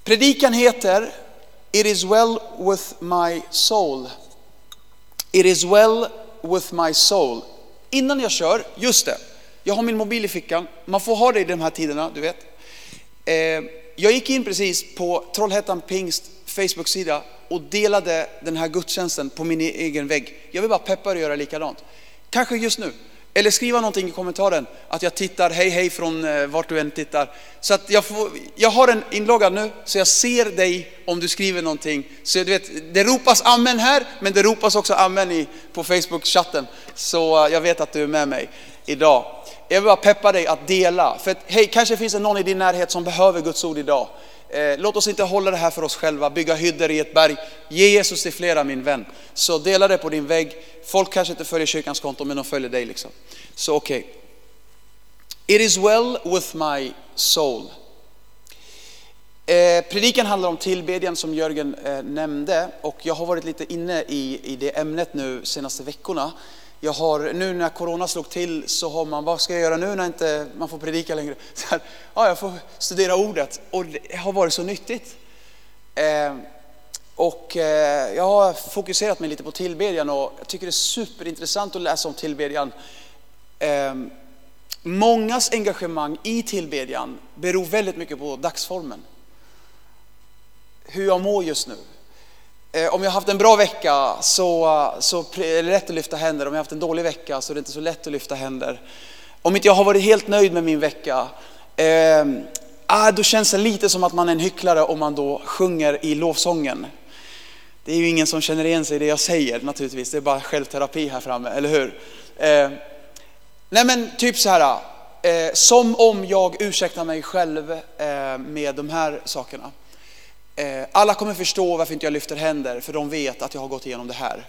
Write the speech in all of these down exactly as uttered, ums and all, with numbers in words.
Predikan heter It is well with my soul. It is well with my soul. Innan jag kör, just det. Jag har min mobil i fickan. Man får ha det i de här tiderna, du vet. Eh, jag gick in precis på Trollhättan Pingst Facebook-sida och delade den här gudstjänsten på min egen vägg. Jag vill bara peppa och göra likadant. Kanske just nu. Eller skriva någonting i kommentaren att jag tittar hej hej från eh, vart du än tittar. Så att jag, får, jag har en inloggad nu så jag ser dig om du skriver någonting. Så du vet, det ropas amen här, men det ropas också amen i, på Facebook-chatten. Så eh, jag vet att du är med mig idag. Jag vill bara peppa dig att dela. För att, hej, kanske finns det någon i din närhet som behöver Guds ord idag. Eh, låt oss inte hålla det här för oss själva. Bygga hyddor i ett berg. Ge Jesus till flera, min vän. Så dela det på din vägg. Folk kanske inte följer kyrkans konto, men de följer dig liksom. Så okej. Okay. It is well with my soul. Eh, predikan handlar om tillbedjan som Jörgen eh, nämnde. Och jag har varit lite inne i, i det ämnet nu senaste veckorna. Jag har, nu när corona slog till så har man, vad ska jag göra nu när inte man får predika längre? Så här, ja, jag får studera ordet och det har varit så nyttigt. Eh, och eh, jag har fokuserat mig lite på tillbedjan och jag tycker det är superintressant att läsa om tillbedjan. Eh, mångas engagemang i tillbedjan beror väldigt mycket på dagsformen. Hur jag mår just nu. Om jag har haft en bra vecka så, så är det lätt att lyfta händer. Om jag har haft en dålig vecka så är det inte så lätt att lyfta händer. Om inte jag har varit helt nöjd med min vecka, eh, då känns det lite som att man är en hycklare om man då sjunger i lovsången. Det är ju ingen som känner igen sig i det jag säger naturligtvis. Det är bara självterapi här framme, eller hur? Eh, nej men typ så här, eh, som om jag ursäktar mig själv eh, med de här sakerna. Alla kommer förstå varför inte jag lyfter händer, för de vet att jag har gått igenom det här.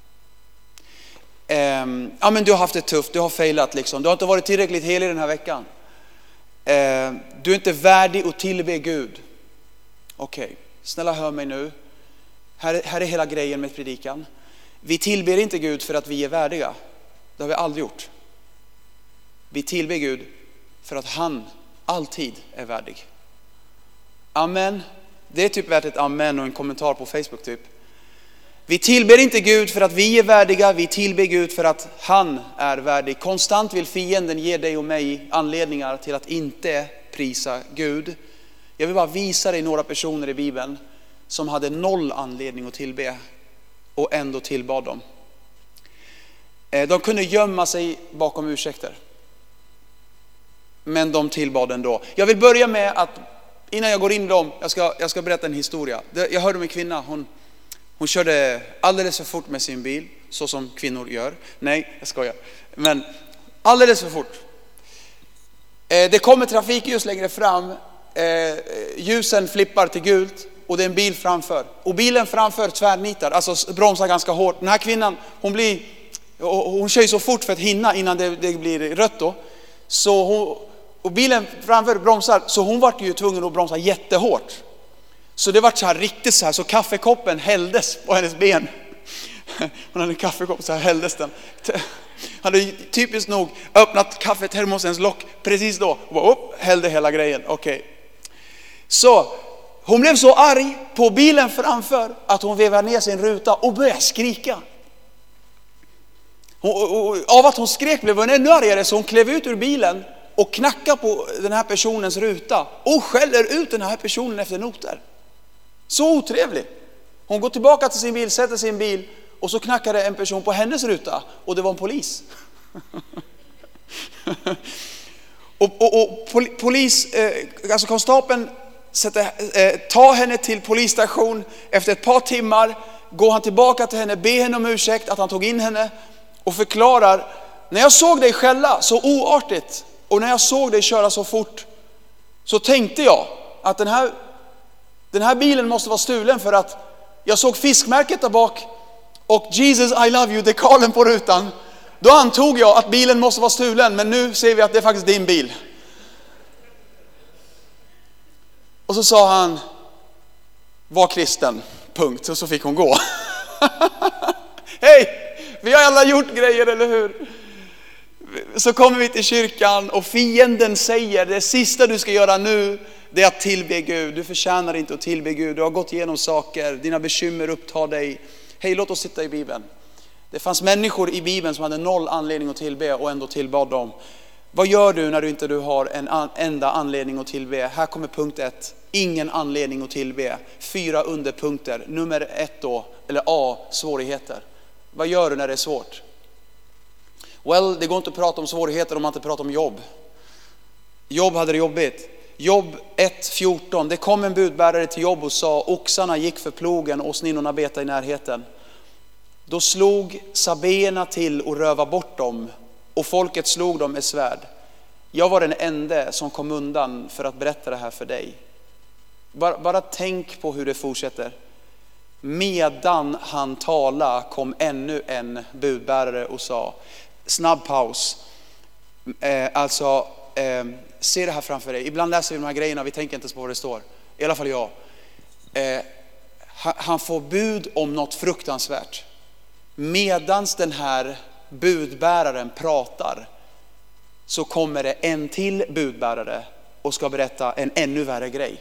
Ja, men du har haft det tufft, du har failat liksom. Du har inte varit tillräckligt helig den här veckan. Du är inte värdig att tillbe Gud. Okej, okay. Snälla hör mig nu. Här, här är hela grejen med predikan. Vi tillber inte Gud för att vi är värdiga. Det har vi aldrig gjort. Vi tillber Gud för att han alltid är värdig. Amen. Det är typ värt ett amen och en kommentar på Facebook typ. Vi tillber inte Gud för att vi är värdiga. Vi tillber Gud för att han är värdig. Konstant vill fienden ge dig och mig anledningar till att inte prisa Gud. Jag vill bara visa dig några personer i Bibeln som hade noll anledning att tillbe och ändå tillbad dem. De kunde gömma sig bakom ursäkter. Men de tillbad ändå. Jag vill börja med att innan jag går in dem, jag ska, jag ska berätta en historia. Jag hörde om en kvinna, hon, hon körde alldeles för fort med sin bil, så som kvinnor gör. Nej, jag skojar. Men alldeles för fort. Eh, det kommer trafikljus längre fram, eh, ljusen flippar till gult och det är en bil framför. Och bilen framför tvärnitar, alltså bromsar ganska hårt. Den här kvinnan, hon blir, hon kör ju så fort för att hinna innan det, det blir rött då. Så hon... Och bilen framför bromsar, så hon var ju tvungen att bromsa jättehårt. Så det var så här riktigt så här, så kaffekoppen hälldes på hennes ben. Hon hade en kaffekopp, så här hälldes den. Hade typiskt nog öppnat kaffetermosens lock precis då. Och hällde hela grejen, okej. Okay. Så hon blev så arg på bilen framför att hon vevade ner sin ruta och började skrika. Hon, och, och, av att hon skrek blev hon ännu argare, så hon klev ut ur bilen och knackar på den här personens ruta och skäller ut den här personen efter noter. Så otrevlig. Hon går tillbaka till sin bil, sätter sin bil och så knackade en person på hennes ruta och det var en polis. och, och, och pol, polis, eh, alltså konstapeln sätter, eh, tar henne till polisstation. Efter ett par timmar går han tillbaka till henne, ber henne om ursäkt att han tog in henne och förklarar: när jag såg dig skälla så oartigt och när jag såg dig köra så fort så tänkte jag att den här, den här bilen måste vara stulen, för att jag såg fiskmärket där bak och Jesus I love you dekalen på rutan. Då antog jag att bilen måste vara stulen, men nu ser vi att det är faktiskt din bil. Och så sa han: var kristen, punkt. Och så fick hon gå. Hej, vi har alla gjort grejer, eller hur? Så kommer vi till kyrkan och fienden säger: det sista du ska göra nu det är att tillbe Gud. Du förtjänar inte att tillbe Gud. Du har gått igenom saker. Dina bekymmer upptar dig. Hej, låt oss sitta i Bibeln. Det fanns människor i Bibeln som hade noll anledning att tillbe och ändå tillbad dem. Vad gör du när du inte du har en an- enda anledning att tillbe? Här kommer punkt ett. Ingen anledning att tillbe. Fyra underpunkter. Nummer ett då, eller A, svårigheter. Vad gör du när det är svårt? Well, det går inte att prata om svårigheter om man inte pratar om jobb. Jobb hade det jobbigt. Jobb ett fjorton. Det kom en budbärare till Jobb och sa: oxarna gick för plogen och sninnorna betade i närheten. Då slog sabéerna till och röva bort dem, och folket slog dem med svärd. Jag var den enda som kom undan för att berätta det här för dig. Bara, bara tänk på hur det fortsätter. Medan han talade kom ännu en budbärare och sa, snabb paus. Eh, alltså, eh, se det här framför dig. Ibland läser vi de här grejerna, vi tänker inte ens på vad det står. I alla fall jag. Eh, han får bud om något fruktansvärt. Medans den här budbäraren pratar så kommer det en till budbärare och ska berätta en ännu värre grej.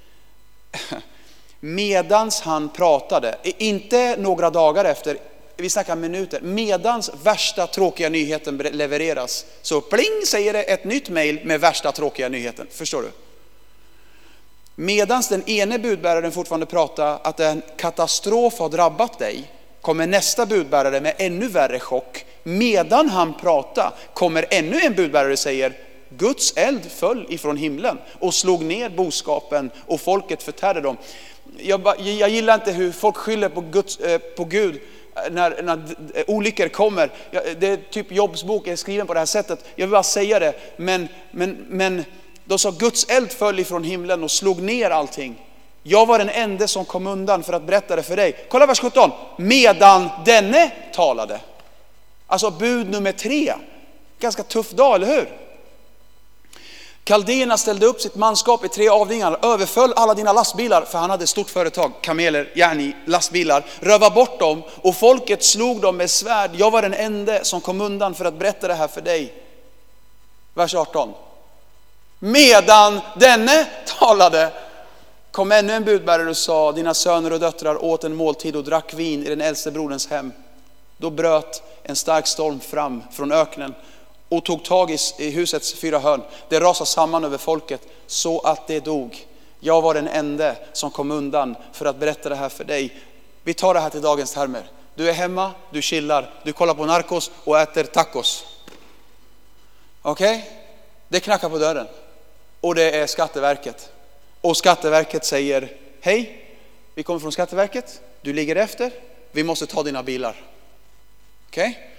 Medans han pratade, inte några dagar efter, vi snackar minuter, medans värsta tråkiga nyheten levereras, så pling säger det ett nytt mejl med värsta tråkiga nyheten. Förstår du? Medans den ene budbäraren fortfarande pratar att en katastrof har drabbat dig, kommer nästa budbärare med ännu värre chock. Medan han pratar kommer ännu en budbärare och säger: Guds eld föll ifrån himlen och slog ner boskapen och folket förtärde dem. Jag, jag gillar inte hur folk skyller på, Guds, på Gud när, när olyckor kommer. Det är typ Jobs bok är skriven på det här sättet. Jag vill bara säga det. Men, men, men då sa Guds eld föll ifrån himlen och slog ner allting. Jag var den enda som kom undan för att berätta det för dig. Kolla vers sjutton. Medan denne talade. Alltså bud nummer tre. Ganska tuff dag, eller hur? Kaldéerna ställde upp sitt manskap i tre avdelningar, överföll alla dina lastbilar, för han hade ett stort företag, kameler, järni, lastbilar, röva bort dem, och folket slog dem med svärd. Jag var den enda som kom undan för att berätta det här för dig. Vers arton. Medan denne talade kom ännu en budbärare och sa: dina söner och döttrar åt en måltid och drack vin i den äldste broderns hem. Då bröt en stark storm fram från öknen och tog tag i husets fyra hörn. Det rasade samman över folket så att det dog. Jag var den enda som kom undan för att berätta det här för dig. Vi tar det här till dagens termer. Du är hemma, du chillar, du kollar på Narcos och äter tacos. Okej? Okay? Det knackar på dörren. Och det är Skatteverket. Och Skatteverket säger: hej, vi kommer från Skatteverket. Du ligger efter. Vi måste ta dina bilar. Okej? Okay?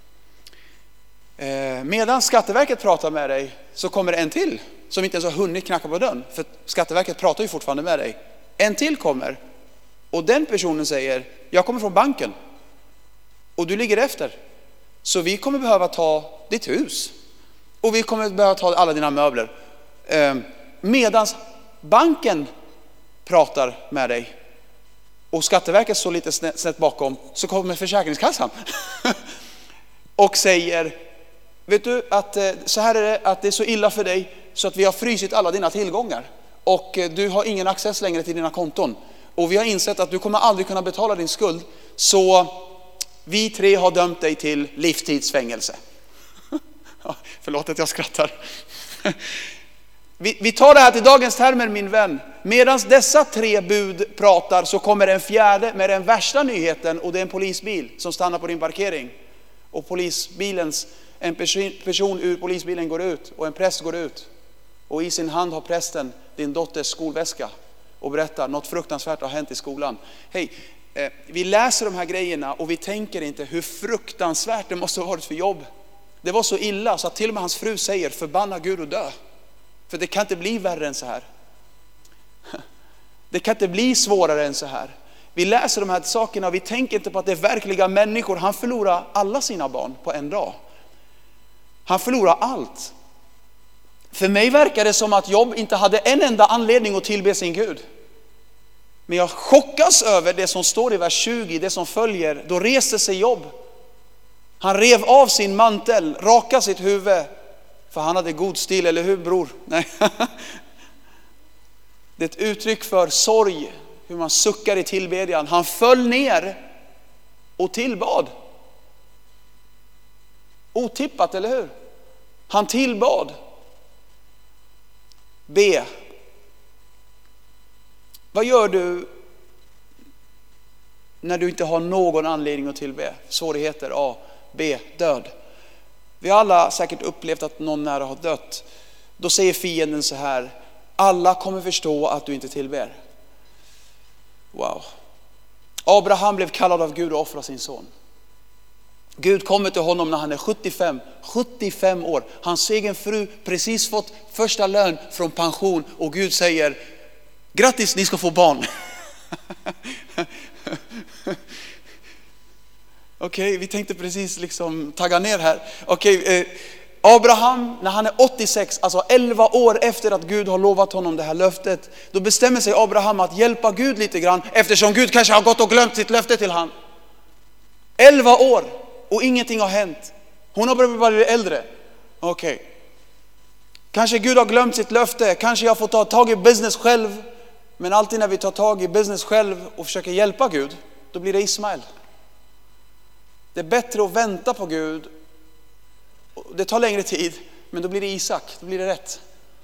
Medan Skatteverket pratar med dig så kommer en till som inte ens har hunnit knacka på dörren. För Skatteverket pratar ju fortfarande med dig. En till kommer. Och den personen säger: jag kommer från banken. Och du ligger efter. Så vi kommer behöva ta ditt hus. Och vi kommer behöva ta alla dina möbler. Medans banken pratar med dig och Skatteverket står lite snett bakom, så kommer Försäkringskassan och säger: vet du att så här är det, att det är så illa för dig så att vi har frysit alla dina tillgångar och du har ingen access längre till dina konton, och vi har insett att du kommer aldrig kunna betala din skuld, så vi tre har dömt dig till livstidsfängelse. Förlåt att jag skrattar. Vi, vi tar det här till dagens termer, min vän. Medan dessa tre bud pratar så kommer en fjärde med den värsta nyheten, och det är en polisbil som stannar på din parkering. Och polisbilens, en person, person ur polisbilen går ut och en präst går ut. Och i sin hand har prästen din dotters skolväska och berättar: något fruktansvärt har hänt i skolan. Hej, eh, vi läser de här grejerna och vi tänker inte hur fruktansvärt det måste ha varit för Jobb. Det var så illa så att till och med hans fru säger: förbanna Gud och dö. För det kan inte bli värre än så här. Det kan inte bli svårare än så här. Vi läser de här sakerna och vi tänker inte på att det är verkliga människor. Han förlorar alla sina barn på en dag. Han förlorar allt. För mig verkar det som att Jobb inte hade en enda anledning att tillbe sin Gud. Men jag chockas över det som står i vers tjugo, det som följer. Då reser sig Jobb. Han rev av sin mantel, rakade sitt huvud. För han hade god stil, eller hur bror? Nej. Det är ett uttryck för sorg, hur man suckar i tillbedjan. Han föll ner och tillbad. Otippat, eller hur? Han tillbad. Be. Vad gör du när du inte har någon anledning att tillbe? Svårigheter, A. B. Död. Vi har alla säkert upplevt att någon nära har dött. Då säger fienden så här: alla kommer förstå att du inte tillber. Wow. Abraham blev kallad av Gud att offra sin son. Gud kommer till honom när han är sjuttiofem, sjuttiofem år. Hans egen fru precis fått första lön från pension. Och Gud säger: grattis, ni ska få barn. Okej, okay, vi tänkte precis liksom tagga ner här. Okej, okay, eh, Abraham när han är åttiosex, alltså elva år efter att Gud har lovat honom det här löftet, då bestämmer sig Abraham att hjälpa Gud lite grann, eftersom Gud kanske har gått och glömt sitt löfte till han. elva år och ingenting har hänt. Hon har börjat bli äldre. Okej. Okay. Kanske Gud har glömt sitt löfte, kanske jag får ta tag i business själv. Men alltid när vi tar tag i business själv och försöker hjälpa Gud, då blir det Ismael. Det är bättre att vänta på Gud. Det tar längre tid, men då blir det Isak, då blir det rätt.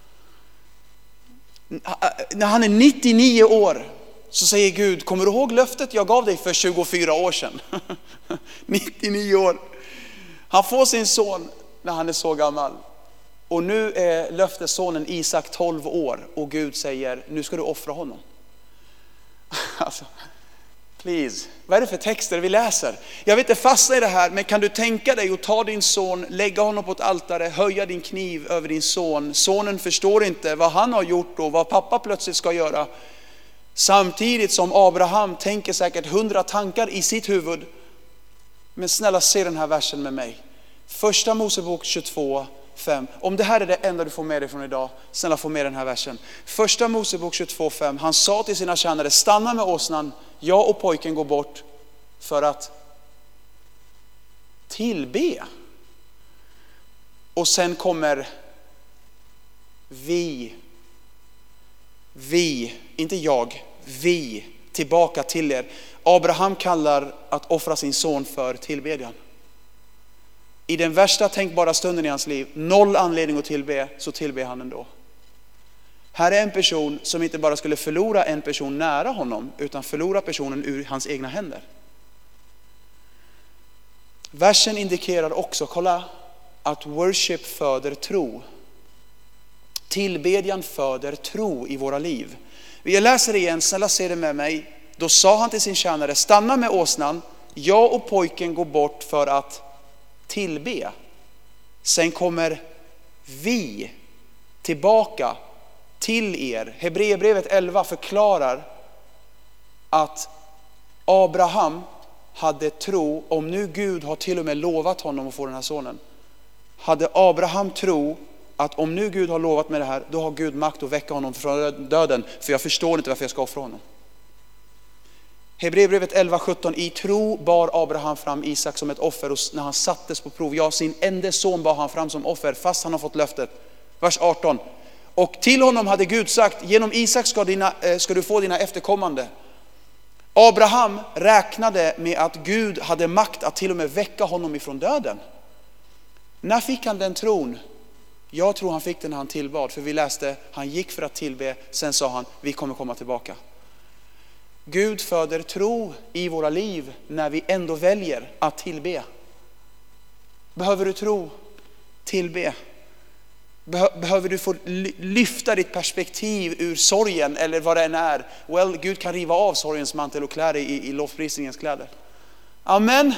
När han är nittionio år så säger Gud: kommer du ihåg löftet jag gav dig för tjugofyra år sedan? nittionio år. Han får sin son när han är så gammal. Och nu är löftessonen Isak tolv år. Och Gud säger: nu ska du offra honom. Alltså, please. Vad är det för texter vi läser? Jag vet inte fastna i det här, men kan du tänka dig att ta din son, lägga honom på ett altare, höja din kniv över din son. Sonen förstår inte vad han har gjort och vad pappa plötsligt ska göra. Samtidigt som Abraham tänker säkert hundra tankar i sitt huvud. Men snälla, se den här versen med mig. Första Mosebok tjugotvå fem. Om det här är det enda du får med dig från idag, snälla få med den här versen. Första Mosebok tjugotvå fem. Han sa till sina tjänare: stanna med åsnan, jag och pojken går bort för att tillbe. Och sen kommer vi, vi, inte jag, vi tillbaka till er. Abraham kallar att offra sin son för tillbedjan. I den värsta tänkbara stunden i hans liv, noll anledning att tillbe, så tillber han ändå. Här är en person som inte bara skulle förlora en person nära honom, utan förlora personen ur hans egna händer. Versen indikerar också, kolla, att worship föder tro. Tillbedjan föder tro i våra liv. Vi läser igen, snälla se det med mig. Då sa han till sin tjänare: stanna med åsnan, jag och pojken går bort för att tillbe. Sen kommer vi tillbaka till er. Hebreerbrevet elva förklarar att Abraham hade tro. Om nu Gud har till och med lovat honom att få den här sonen, hade Abraham tro att om nu Gud har lovat med det här, då har Gud makt att väcka honom från döden, för jag förstår inte varför jag ska offra honom. Hebreerbrevet elva sjutton. I tro bar Abraham fram Isak som ett offer, och när han sattes på prov, ja, sin enda son bar han fram som offer fast han har fått löftet. Vers arton. Och till honom hade Gud sagt: genom Isak ska, dina, ska du få dina efterkommande. Abraham räknade med att Gud hade makt att till och med väcka honom ifrån döden. När fick han den tron? Jag tror han fick den när han tillbad, för vi läste, han gick för att tillbe, sen sa han: vi kommer komma tillbaka. Gud föder tro i våra liv när vi ändå väljer att tillbe. Behöver du tro? Tillbe. Behöver du få lyfta ditt perspektiv ur sorgen eller vad det än är? Well, Gud kan riva av sorgens mantel och klä dig i, i lovprisningens kläder. Amen.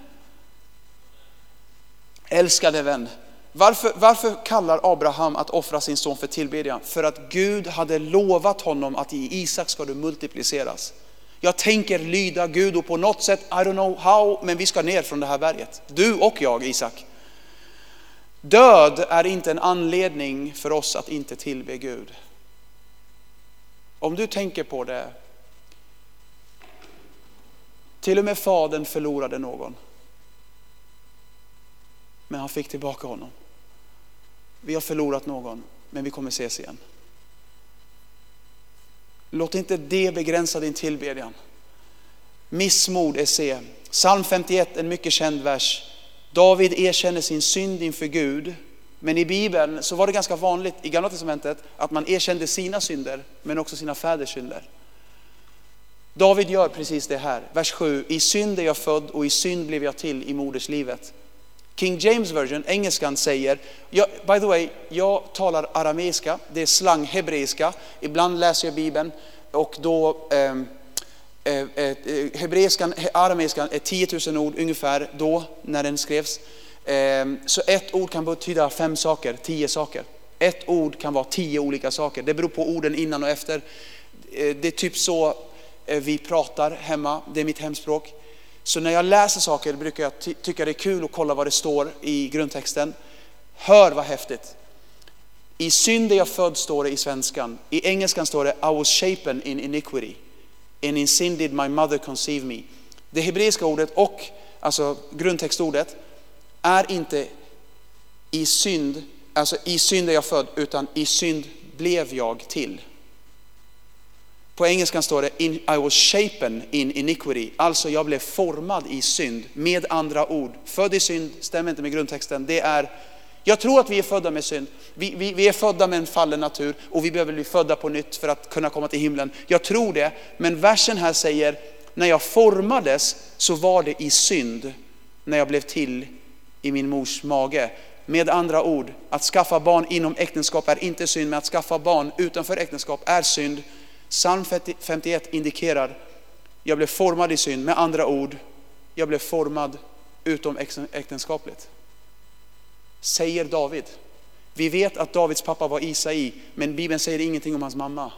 Älskade vän. Varför, varför kallar Abraham att offra sin son för tillbedjan? För att Gud hade lovat honom att i Isak ska du multipliceras. Jag tänker lyda Gud, och på något sätt, I don't know how, men vi ska ner från det här berget. Du och jag, Isak. Död är inte en anledning för oss att inte tillbe Gud. Om du tänker på det. Till och med fadern förlorade någon. Men han fick tillbaka honom. Vi har förlorat någon, men vi kommer ses igen. Låt inte det begränsa din tillbedjan. Missmod är se. Psalm femtioett, en mycket känd vers. David erkänner sin synd inför Gud. Men i Bibeln så var det ganska vanligt i Gamla testamentet att man erkände sina synder men också sina fäders synder. David gör precis det här. Vers sju. I synd är jag född och i synd blev jag till i moderslivet. King James version, engelskan, säger, jag, by the way, jag talar arameiska, det är slang hebreiska. Ibland läser jag Bibeln och då eh, eh, hebreiskan, arameiskan är tio tusen ord ungefär då när den skrevs. Eh, så ett ord kan betyda fem saker, tio saker. Ett ord kan vara tio olika saker. Det beror på orden innan och efter. Eh, det är typ så eh, vi pratar hemma, det är mitt hemspråk. Så när jag läser saker brukar jag ty- tycka det är kul att kolla vad det står i grundtexten. Hör vad häftigt. I synd är jag född, står det i svenskan. I engelskan står det I was shapen in iniquity. And in sin did my mother conceive me. Det hebreiska ordet och alltså grundtextordet är inte i synd, alltså i synd är jag född, utan i synd blev jag till. På engelskan står det in, I was shapen in iniquity. Alltså jag blev formad i synd. Med andra ord, född i synd stämmer inte med grundtexten. Det är, jag tror att vi är födda med synd. Vi, vi, vi är födda med en fallen natur och vi behöver bli födda på nytt för att kunna komma till himlen. Jag tror det, men versen här säger, när jag formades så var det i synd när jag blev till i min mors mage. Med andra ord, att skaffa barn inom äktenskap är inte synd, men att skaffa barn utanför äktenskap är synd. Psalm femtioett indikerar, jag blev formad i synd. Med andra ord, jag blev formad utom äktenskapligt. Säger David. Vi vet att Davids pappa var Isai, men Bibeln säger ingenting om hans mamma.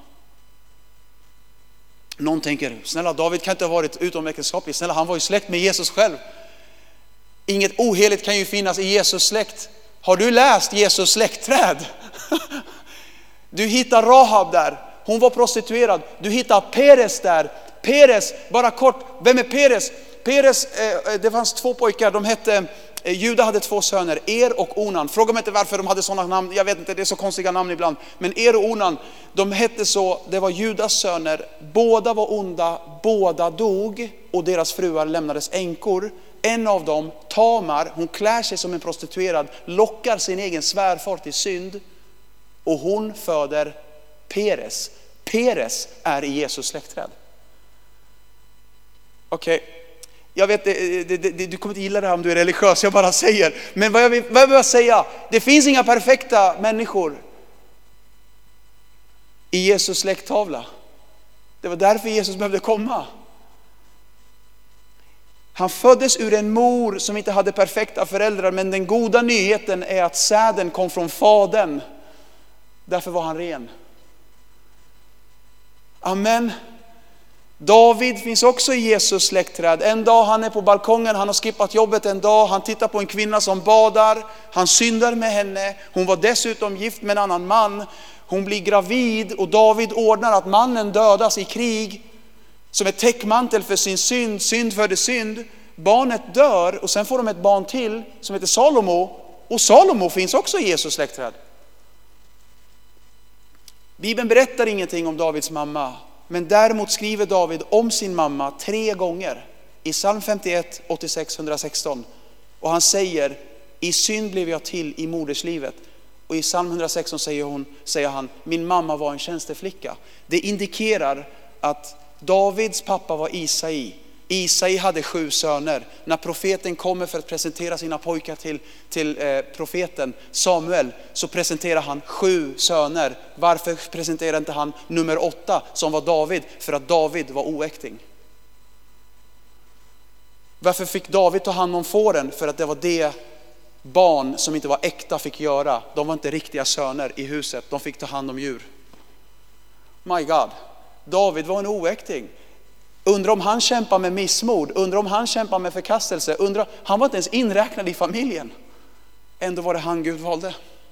Någon tänker, snälla David kan inte ha varit utom äktenskapligt. Snälla, han var ju släkt med Jesus själv. Inget oheligt kan ju finnas i Jesus släkt. Har du läst Jesus släktträd? Du hittar Rahab där. Hon var prostituerad. Du hittar Peres där. Peres, bara kort. Vem är Peres? Peres, eh, det fanns två pojkar. De hette, eh, Juda hade två söner. Er och Onan. Fråga mig inte varför de hade sådana namn. Jag vet inte, det är så konstiga namn ibland. Men Er och Onan, de hette så. Det var Judas söner. Båda var onda. Båda dog. Och deras fruar lämnades änkor. En av dem, Tamar, hon klär sig som en prostituerad. Lockar sin egen svärfar till synd. Och hon föder Peres. Peres är i Jesus släktträd. Okej, okay. Jag vet, det, det, det, du kommer inte gilla det här om du är religiös, jag bara säger. Men vad jag vill, vad jag vill säga, det finns inga perfekta människor i Jesus släkttavla. Det var därför Jesus behövde komma. Han föddes ur en mor som inte hade perfekta föräldrar, men den goda nyheten är att säden kom från fadern. Därför var han ren. Amen. David finns också i Jesus släktträd. En dag han är på balkongen, han har skippat jobbet en dag. Han tittar på en kvinna som badar. Han syndar med henne. Hon var dessutom gift med en annan man. Hon blir gravid och David ordnar att mannen dödas i krig. Som ett täckmantel för sin synd. Synd föder synd. Barnet dör och sen får de ett barn till som heter Salomo. Och Salomo finns också i Jesus släktträd. Bibeln berättar ingenting om Davids mamma. Men däremot skriver David om sin mamma tre gånger. I psalm femtioett, åttiosex, hundrasexton. Och han säger, i synd blev jag till i moderslivet. Och i psalm hundrasexton säger, hon, säger han, min mamma var en tjänsteflicka. Det indikerar att Davids pappa var Isai. Isai hade sju söner. När profeten kommer för att presentera sina pojkar till, till eh, profeten Samuel, så presenterar han sju söner. Varför presenterar inte han nummer åtta som var David? För att David var oäkting. Varför fick David ta hand om fåren? För att det var det barn som inte var äkta fick göra. De var inte riktiga söner i huset. De fick ta hand om djur. My God. David var en oäkting. Undrar om han kämpar med missmod. Undrar om han kämpar med förkastelse. Undrar, han var inte ens inräknad i familjen. Ändå var det han Gud valde.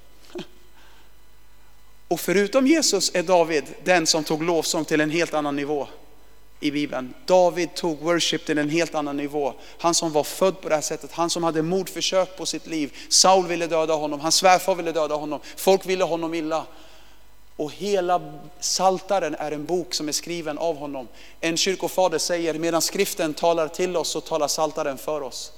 Och förutom Jesus är David den som tog lovsång till en helt annan nivå i Bibeln. David tog worship till en helt annan nivå. Han som var född på det här sättet. Han som hade mordförsök på sitt liv. Saul ville döda honom. Hans svärfar ville döda honom. Folk ville honom illa. Och hela Psaltaren är en bok som är skriven av honom. En kyrkofader säger, medan skriften talar till oss så talar Psaltaren för oss.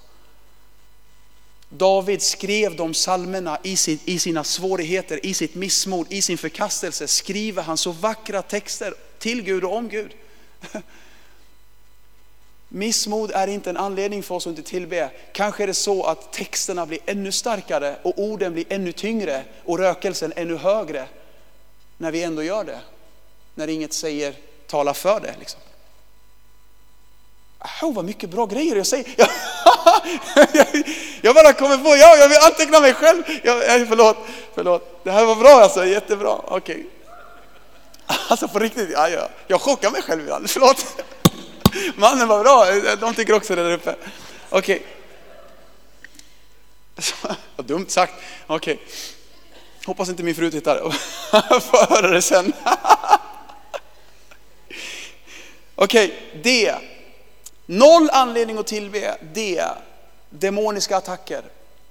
David skrev de psalmerna i, sin, i sina svårigheter, i sitt missmod, i sin förkastelse. Skriver han så vackra texter till Gud och om Gud. Missmod är inte en anledning för oss att inte tillbe. Kanske är det så att texterna blir ännu starkare och orden blir ännu tyngre och rökelsen ännu högre när vi ändå gör det. När inget säger tala för det liksom. Åh, vad mycket bra grejer jag säger. Jag bara kommer på, ja, jag vill anteckna mig själv. Jag, förlåt, förlåt. Det här var bra alltså, jättebra. Okej. Okay. Alltså på riktigt, ja, ja. Jag chockar mig själv ibland, förlåt. Mannen var bra, de tycker också det där uppe. Okej. Okay. Vad dumt sagt. Okej. Okay. Hoppas inte min fru tittar och får höra det sen. Okej, okay. D. Noll anledning att tillbe. D. Demoniska attacker.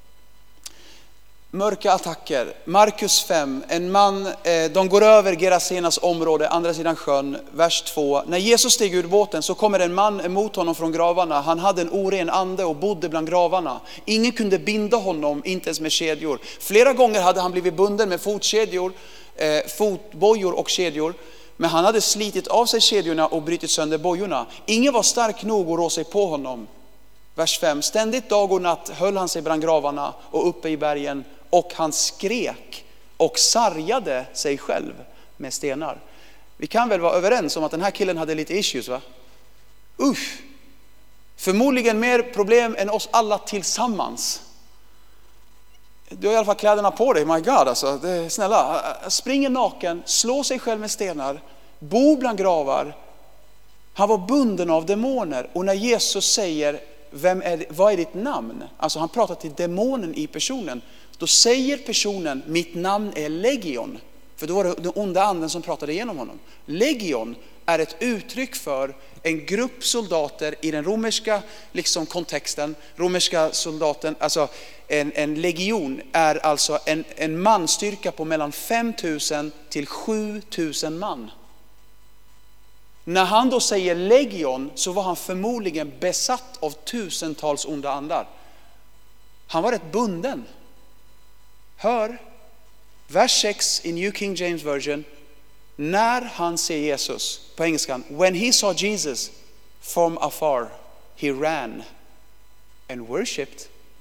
Mörka attacker. Markus fem. En man, eh, de går över Gerasenas område, andra sidan sjön. Vers två. När Jesus steg ur båten så kommer en man emot honom från gravarna. Han hade en oren ande och bodde bland gravarna. Ingen kunde binda honom, inte ens med kedjor. Flera gånger hade han blivit bunden med fotkedjor, eh, fotbojor och kedjor. Men han hade slitit av sig kedjorna och brutit sönder bojorna. Ingen var stark nog att rå sig på honom. Vers fem. Ständigt dag och natt höll han sig bland gravarna och uppe i bergen. Och han skrek och sargade sig själv med stenar. Vi kan väl vara överens om att den här killen hade lite issues, va? Usch. Förmodligen mer problem än oss alla tillsammans. Du har i alla fall kläderna på dig, my God alltså. Det, snälla, springer naken, slår sig själv med stenar, bor bland gravar. Han var bunden av demoner. Och när Jesus säger, vem är, vad är ditt namn? Alltså han pratar till demonen i personen. Då säger personen, mitt namn är Legion. För då var det den onda anden som pratade igenom honom. Legion är ett uttryck för en grupp soldater i den romerska liksom, kontexten. Romerska soldaten, alltså en, en legion är alltså en, en manstyrka på mellan fem tusen till sju tusen man. När han då säger legion så var han förmodligen besatt av tusentals onda andar. Han var rätt bunden. Hör, vers sex i New King James Version. När han ser Jesus, på engelskan, when he saw Jesus from afar, he ran and worshipped.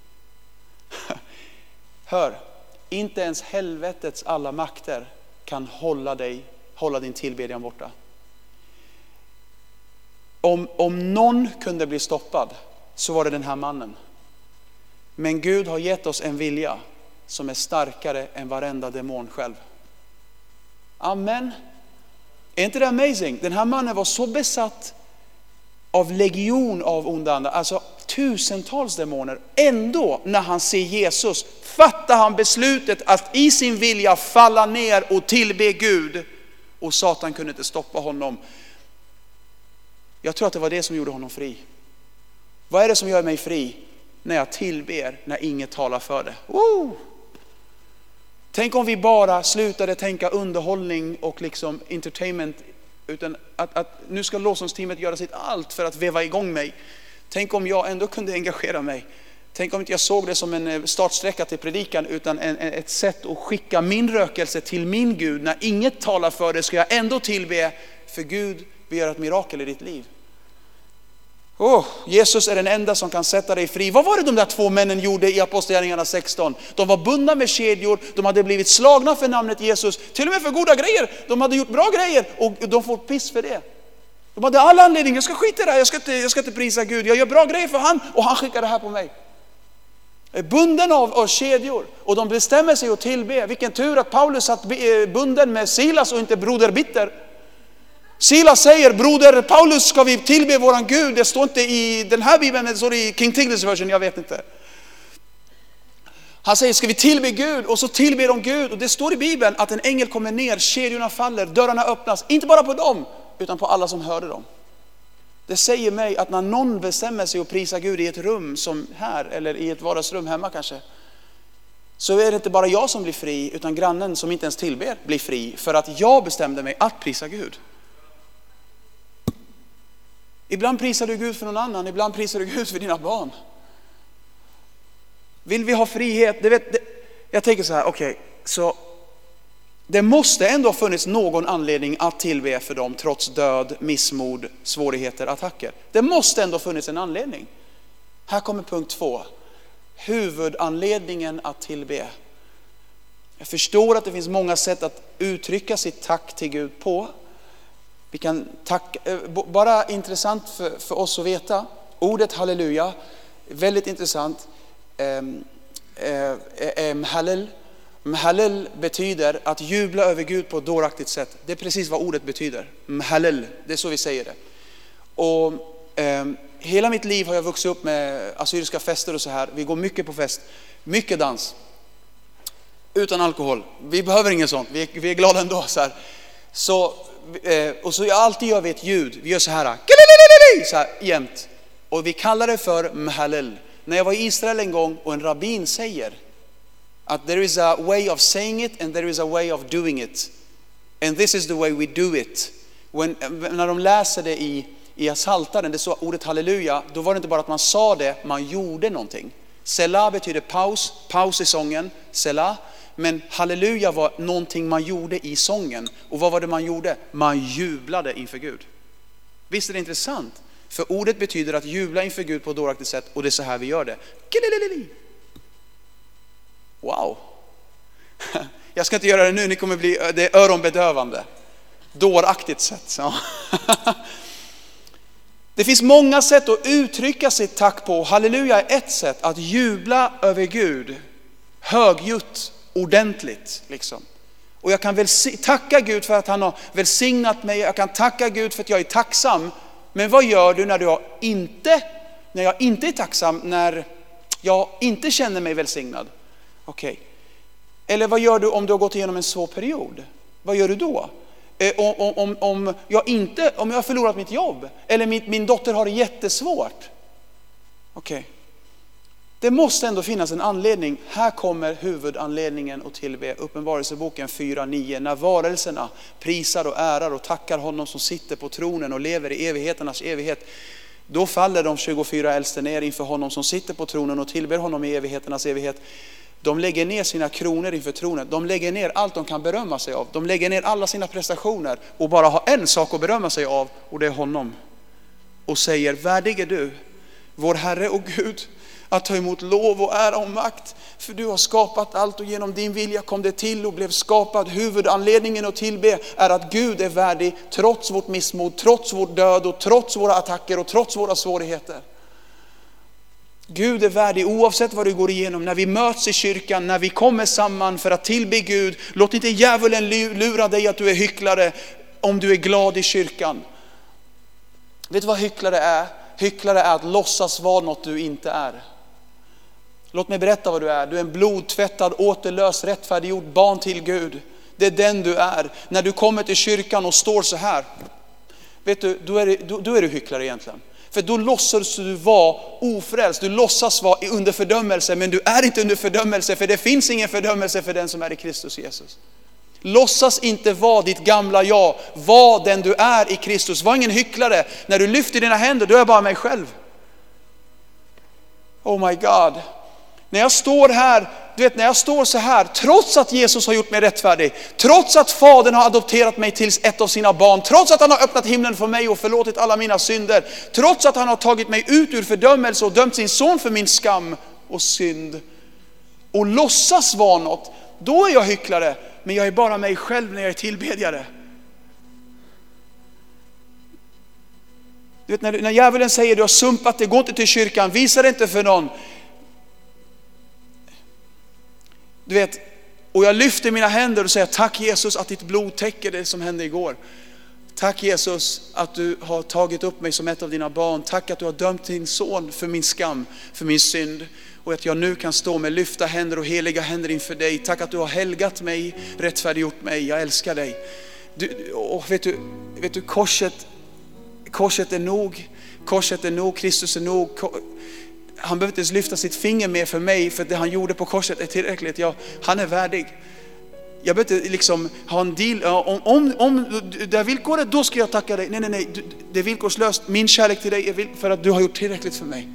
Hör, inte ens helvetets alla makter kan hålla dig, hålla din tillbedjan borta. Om, om någon kunde bli stoppad så var det den här mannen. Men Gud har gett oss en vilja som är starkare än varenda demon själv. Amen. Är inte det amazing? Den här mannen var så besatt av legion av onda andar, alltså tusentals demoner. Ändå när han ser Jesus fattar han beslutet att i sin vilja falla ner och tillbe Gud. Och Satan kunde inte stoppa honom. Jag tror att det var det som gjorde honom fri. Vad är det som gör mig fri? När jag tillber, när inget talar för det. Woo! Tänk om vi bara slutade tänka underhållning och liksom entertainment, utan att, att nu ska lovsångsteamet göra sitt allt för att veva igång mig. Tänk om jag ändå kunde engagera mig. Tänk om inte jag såg det som en startsträcka till predikan, utan en, en, ett sätt att skicka min rökelse till min Gud. När inget talar för det ska jag ändå tillbe, för Gud vill göra ett mirakel i ditt liv. Oh, Jesus är den enda som kan sätta dig fri. Vad var det de där två männen gjorde i Apostlagärningarna sexton? De var bundna med kedjor, de hade blivit slagna för namnet Jesus, till och med för goda grejer. De hade gjort bra grejer och de får piss för det. De hade alla anledning, jag ska skita i det här, jag ska inte, jag ska inte prisa Gud. Jag gör bra grejer för han och han skickar det här på mig. Jag är bunden av, av kedjor och de bestämmer sig att tillbe. Vilken tur att Paulus satt bunden med Silas och inte broder Bitter. Silas säger, broder Paulus, ska vi tillbe våran Gud? Det står inte i den här bibeln, men det står i King Tiglis version, jag vet inte. Han säger, ska vi tillbe Gud? Och så tillber de Gud. Och det står i bibeln att en ängel kommer ner, kedjorna faller, dörrarna öppnas. Inte bara på dem, utan på alla som hörde dem. Det säger mig att när någon bestämmer sig att prisa Gud i ett rum som här, eller i ett vardagsrum hemma kanske, så är det inte bara jag som blir fri, utan grannen som inte ens tillber blir fri för att jag bestämde mig att prisa Gud. Ibland prisar du Gud för någon annan, ibland prisar du Gud för dina barn. Vill vi ha frihet? Det vet, det, jag tänker så här, okej, okay, så det måste ändå ha funnits någon anledning att tillbe för dem trots död, missmod, svårigheter, attacker. Det måste ändå ha funnits en anledning. Här kommer punkt två. Huvudanledningen att tillbe. Jag förstår att det finns många sätt att uttrycka sitt tack till Gud på. Vi kan tacka, bara intressant för, för oss att veta. Ordet halleluja, väldigt intressant. Um, uh, um, hallel. Mhallel betyder att jubla över Gud på ett dåraktigt sätt. Det är precis vad ordet betyder. Mhallel, det är så vi säger det. Och um, hela mitt liv har jag vuxit upp med assyriska fester och så här. Vi går mycket på fest, mycket dans. Utan alkohol. Vi behöver ingen sånt. Vi är, vi är glada ändå så här. Så, eh, och så jag alltid gör vi ett ljud. Vi gör så här. Så här jämt. Och vi kallar det för mhallel. När jag var i Israel en gång och en rabbin säger att there is a way of saying it and there is a way of doing it. And this is the way we do it. When, när de läser det i, i Psaltaren, det så ordet halleluja, då var det inte bara att man sa det, man gjorde någonting. Selah betyder paus, paus i sången, selah. Men halleluja var någonting man gjorde i sången. Och vad var det man gjorde? Man jublade inför Gud. Visst är det intressant? För ordet betyder att jubla inför Gud på ett dåraktigt sätt. Och det är så här vi gör det. Wow. Jag ska inte göra det nu, ni kommer bli, det är öronbedövande. Dåraktigt sätt. Ja. Det finns många sätt att uttrycka sitt tack på. Halleluja är ett sätt att jubla över Gud. Högljutt, ordentligt liksom. Och jag kan väl tacka Gud för att han har välsignat mig. Jag kan tacka Gud för att jag är tacksam. Men vad gör du när du inte, när jag inte är tacksam, när jag inte känner mig välsignad? Okej. Okay. Eller vad gör du om du har gått igenom en svår period? Vad gör du då? Eh, om, om, om, jag inte, om jag har förlorat mitt jobb eller min, min dotter har det jättesvårt. Okej. Okay. Det måste ändå finnas en anledning. Här kommer huvudanledningen att tillbe. Uppenbarelseboken fyra nio. När varelserna prisar och ärar och tackar honom som sitter på tronen och lever i evigheternas evighet. Då faller de tjugofyra äldste ner inför honom som sitter på tronen och tillber honom i evigheternas evighet. De lägger ner sina kronor inför tronen. De lägger ner allt de kan berömma sig av. De lägger ner alla sina prestationer och bara har en sak att berömma sig av. Och det är honom. Och säger, värdig är du, vår Herre och Gud, att ta emot lov och ära och makt. För du har skapat allt och genom din vilja kom det till och blev skapad. Huvudanledningen att tillbe är att Gud är värdig trots vårt missmod, trots vår död och trots våra attacker och trots våra svårigheter. Gud är värdig oavsett vad du går igenom. När vi möts i kyrkan, när vi kommer samman för att tillbe Gud. Låt inte djävulen lura dig att du är hycklare om du är glad i kyrkan. Vet du vad hycklare är? Hycklare är att låtsas vara något du inte är. Låt mig berätta vad du är. Du är en blodtvättad, återlös, rättfärdiggjord barn till Gud. Det är den du är. När du kommer till kyrkan och står så här. Vet du, då är, det, då, då är du hycklare egentligen. För då låtsas du vara ofrälst. Du låtsas vara under fördömelse. Men du är inte under fördömelse. För det finns ingen fördömelse för den som är i Kristus Jesus. Låtsas inte vara ditt gamla jag. Var den du är i Kristus. Var ingen hycklare. När du lyfter dina händer, då är jag bara mig själv. Oh my God. När jag står här, du vet när jag står så här, trots att Jesus har gjort mig rättfärdig, trots att Fadern har adopterat mig till ett av sina barn, trots att han har öppnat himlen för mig och förlåtit alla mina synder, trots att han har tagit mig ut ur fördömelse och dömt sin son för min skam och synd, och låtsas vara något, då är jag hycklare. Men jag är bara mig själv när jag är tillbedjare. Du vet, när, när djävulen säger du har sumpat det, gå inte till kyrkan, visa det inte för någon. Du vet, och jag lyfter mina händer och säger tack Jesus att ditt blod täcker det som hände igår. Tack Jesus att du har tagit upp mig som ett av dina barn. Tack att du har dömt din son för min skam, för min synd. Och att jag nu kan stå med lyfta händer och heliga händer inför dig. Tack att du har helgat mig, rättfärdiggjort mig. Jag älskar dig. Du, och vet du, vet du korset, korset är nog. Korset är nog, Kristus är nog. han behöver inte ens lyfta sitt finger mer för mig, för det han gjorde på korset är tillräckligt. Jag, han är värdig. Jag behöver inte liksom ha en deal. Om, om, om det är villkoret, då ska jag tacka dig. Nej, nej, nej. Det är villkorslöst. Min kärlek till dig är för att du har gjort tillräckligt för mig.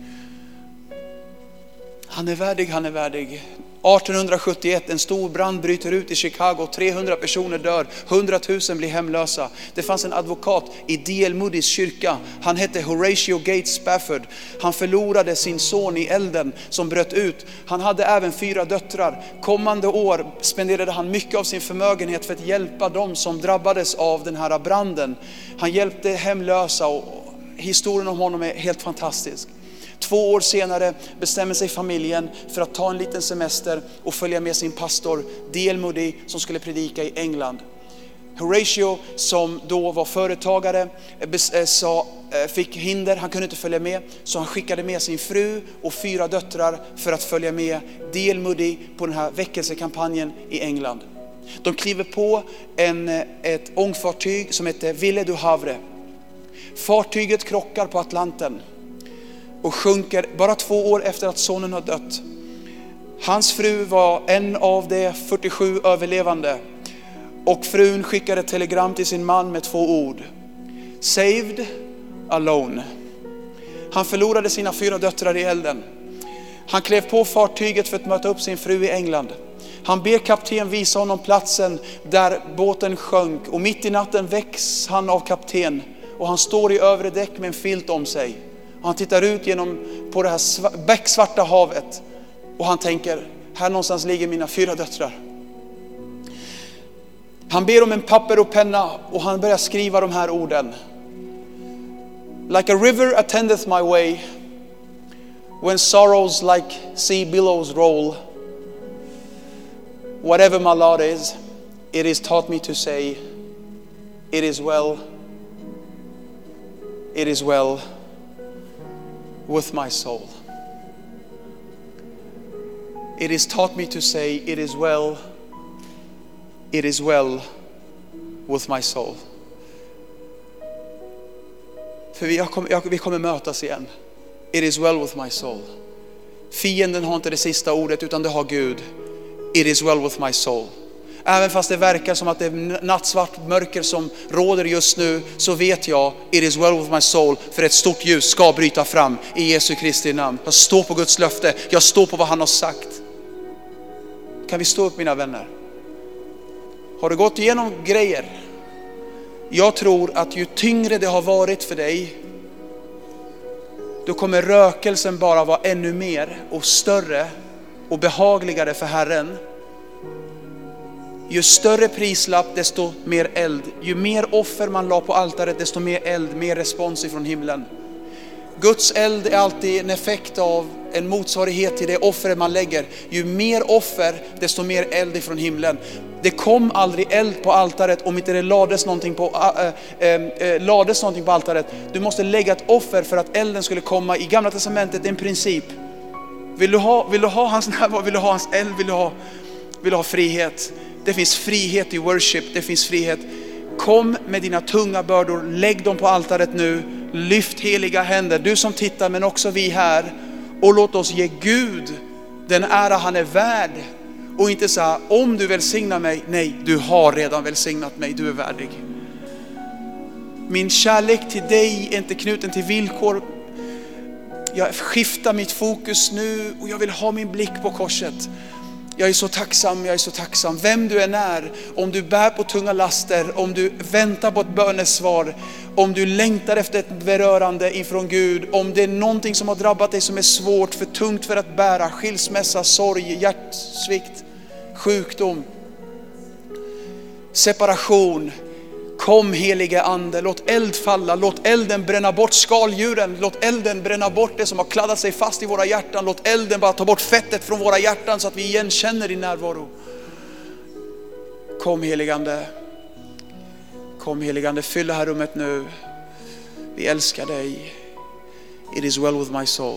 Han är värdig, han är värdig. arton sjuttioett, en stor brand bryter ut i Chicago. trehundra personer dör, hundratusen blir hemlösa. Det fanns en advokat i D L Moody's kyrka. Han hette Horatio Gates Spafford. Han förlorade sin son i elden som bröt ut. Han hade även fyra döttrar. Kommande år spenderade han mycket av sin förmögenhet för att hjälpa dem som drabbades av den här branden. Han hjälpte hemlösa och historien om honom är helt fantastisk. Två år senare bestämmer sig familjen för att ta en liten semester och följa med sin pastor D L Moody som skulle predika i England. Horatio, som då var företagare, sa, fick hinder, han kunde inte följa med, så han skickade med sin fru och fyra döttrar för att följa med D L Moody på den här väckelsekampanjen i England. De kliver på en, ett ångfartyg som heter Ville du Havre. Fartyget krockar på Atlanten och sjunker bara två år efter att sonen har dött. Hans fru var en av de fyrtiosju överlevande. Och frun skickade ett telegram till sin man med två ord. Saved, alone. Han förlorade sina fyra döttrar i elden. Han klev på fartyget för att möta upp sin fru i England. Han ber kapten visa honom platsen där båten sjönk. Och mitt i natten väcks han av kapten. Och han står i övre däck med en filt om sig. Och han tittar ut genom på det här becksvarta havet. Och han tänker, här någonstans ligger mina fyra döttrar. Han ber om en papper och penna och han börjar skriva de här orden. Like a river attendeth my way, when sorrows like sea billows roll. Whatever my lot is, it is taught me to say, it is well, it is well with my soul. It is taught me to say, it is well, it is well with my soul. För vi kommer, vi kommer mötas igen. It is well with my soul. Fienden har inte det sista ordet, utan det har Gud. It is well with my soul. Även fast det verkar som att det är nattsvart mörker som råder just nu, så vet jag, it is well with my soul, för ett stort ljus ska bryta fram i Jesu Kristi namn. Jag står på Guds löfte, jag står på vad han har sagt. Kan vi stå upp, mina vänner? Har du gått igenom grejer? Jag tror att ju tyngre det har varit för dig, då kommer rökelsen bara vara ännu mer och större och behagligare för Herren. Ju större prislapp, desto mer eld. Ju mer offer man la på altaret, desto mer eld, mer respons ifrån himlen. Guds eld är alltid en effekt av en motsvarighet till det offer man lägger. Ju mer offer, desto mer eld ifrån himlen. Det kom aldrig eld på altaret om inte det lades någonting på, äh, äh, lades någonting på altaret. Du måste lägga ett offer för att elden skulle komma. I Gamla testamentet är en princip. Vill du ha, vill du ha hans närvaro, vill du ha hans eld, vill du ha, vill du ha frihet. Det finns frihet i worship, det finns frihet. Kom med dina tunga bördor, lägg dem på altaret nu. Lyft heliga händer, du som tittar men också vi här. Och låt oss ge Gud den ära han är värd. Och inte säga, om du välsignar mig. Nej, du har redan välsignat mig, du är värdig. Min kärlek till dig är inte knuten till villkor. Jag skiftar mitt fokus nu och jag vill ha min blick på korset. Jag är så tacksam, jag är så tacksam. Vem du än är, om du bär på tunga laster, om du väntar på ett bönesvar, om du längtar efter ett berörande ifrån Gud, om det är någonting som har drabbat dig som är svårt, för tungt för att bära, skilsmässa, sorg, hjärtsvikt, sjukdom, separation. Kom helige ande, låt eld falla, låt elden bränna bort skaldjuren, låt elden bränna bort det som har kladdat sig fast i våra hjärtan, låt elden bara ta bort fettet från våra hjärtan så att vi igen känner din närvaro. Kom helige ande, kom helige ande, fyll det här rummet nu. Vi älskar dig. It is well with my soul.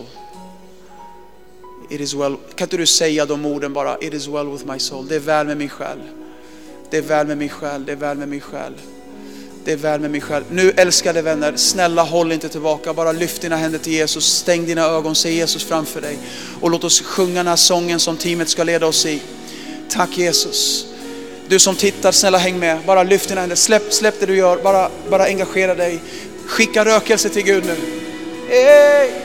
It is well. Kan inte du säga de orden bara? It is well with my soul. Det är väl med min själ. Det är väl med min själ. Det är väl med min själ. Det är väl med mig själv. Nu älskade vänner, snälla håll inte tillbaka. Bara lyft dina händer till Jesus. Stäng dina ögon, se Jesus framför dig. Och låt oss sjunga den här sången som teamet ska leda oss i. Tack Jesus. Du som tittar, snälla häng med. Bara lyft dina händer. Släpp, släpp det du gör. Bara, bara engagera dig. Skicka rökelse till Gud nu. Hey!